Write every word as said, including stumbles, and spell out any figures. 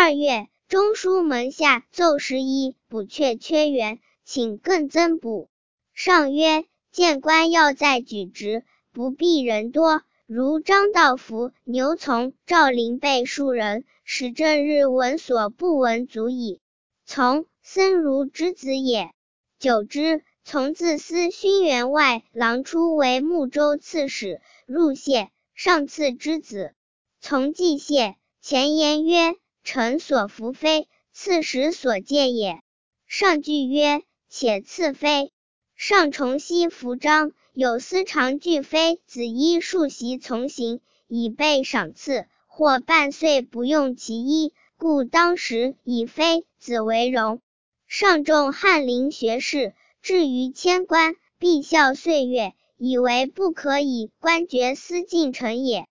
二月，中书门下奏十一，补阙缺员，请更增补。上曰：谏官要在举职，不必人多，如张道福、牛从、赵灵备数人，使正日闻所不闻足矣。从，僧孺之子也。久之，从自司勋员外郎出为睦州刺史，入谢，上赐之子。从既谢，前言曰：臣所服非，刺史所戒也。上惧曰：且赐非。上重熙服章，有司常惧非子衣数袭从行，以备赏赐，或半岁不用其衣，故当时以非子为荣。上重翰林学士，至于迁官，必效岁月，以为不可以官爵司进臣也。